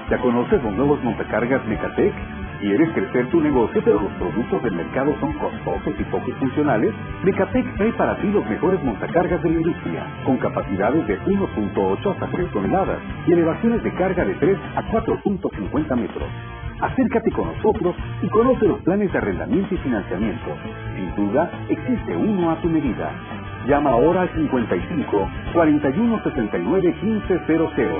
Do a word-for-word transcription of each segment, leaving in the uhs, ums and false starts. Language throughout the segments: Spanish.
¿Ya conoces los nuevos montacargas Mecatec? ¿Quieres crecer tu negocio pero los productos del mercado son costosos y poco funcionales? Mecatec trae para ti los mejores montacargas de la industria, con capacidades de uno punto ocho hasta tres toneladas y elevaciones de carga de tres a cuatro punto cincuenta metros. Acércate con nosotros y conoce los planes de arrendamiento y financiamiento. Sin duda, existe uno a tu medida. Llama ahora al cincuenta y cinco, cuarenta y uno, sesenta y nueve, quince cero cero.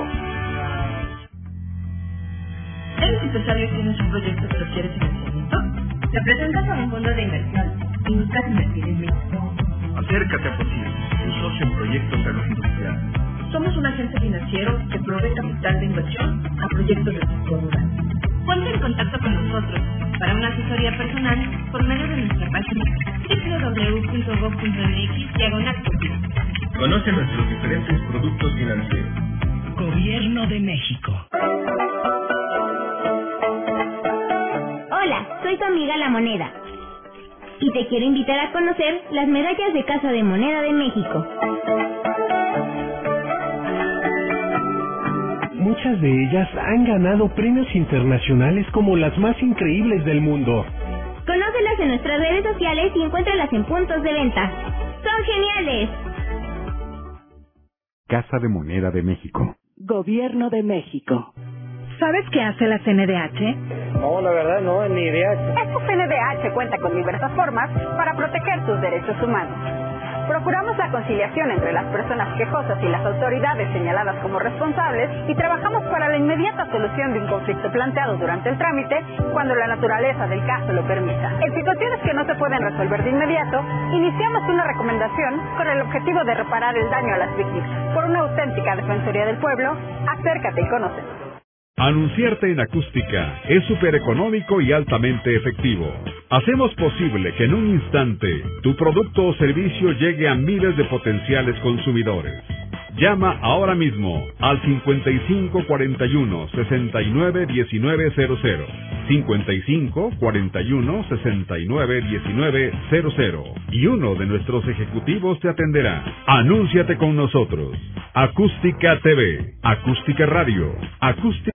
¿Eres empresario y tienes un proyecto pero quieres financiamiento? Te presentas a un fondo de inversión y buscas invertir en México. Acércate a Posible, un socio en proyectos agroindustriales. Somos un agente financiero que provee capital de inversión a proyectos del sector rural. Ponte en contacto con nosotros para una asesoría personal por medio de nuestra página doble u doble u doble u punto gob punto eme equis diagonal. Conoce nuestros diferentes productos financieros. Gobierno de México. Hola, soy tu amiga La Moneda y te quiero invitar a conocer las medallas de Casa de Moneda de México. Muchas de ellas han ganado premios internacionales como las más increíbles del mundo. Conócelas en nuestras redes sociales y encuéntralas en puntos de venta. ¡Son geniales! Casa de Moneda de México. Gobierno de México. ¿Sabes qué hace la C N D H? No, la verdad no, ni idea. Esta C N D H cuenta con diversas formas para proteger tus derechos humanos. Procuramos la conciliación entre las personas quejosas y las autoridades señaladas como responsables y trabajamos para la inmediata solución de un conflicto planteado durante el trámite cuando la naturaleza del caso lo permita. En situaciones que no se pueden resolver de inmediato, iniciamos una recomendación con el objetivo de reparar el daño a las víctimas. Por una auténtica Defensoría del Pueblo, acércate y conócenos. Anunciarte en acústica es súper económico y altamente efectivo. Hacemos posible que en un instante tu producto o servicio llegue a miles de potenciales consumidores. Llama ahora mismo al cincuenta y cinco, cuarenta y uno, sesenta y nueve, diecinueve cero cero. cincuenta y cinco, cuarenta y uno, sesenta y nueve, diecinueve cero cero. Y uno de nuestros ejecutivos te atenderá. Anúnciate con nosotros. Acústica T V, Acústica Radio, Acústica...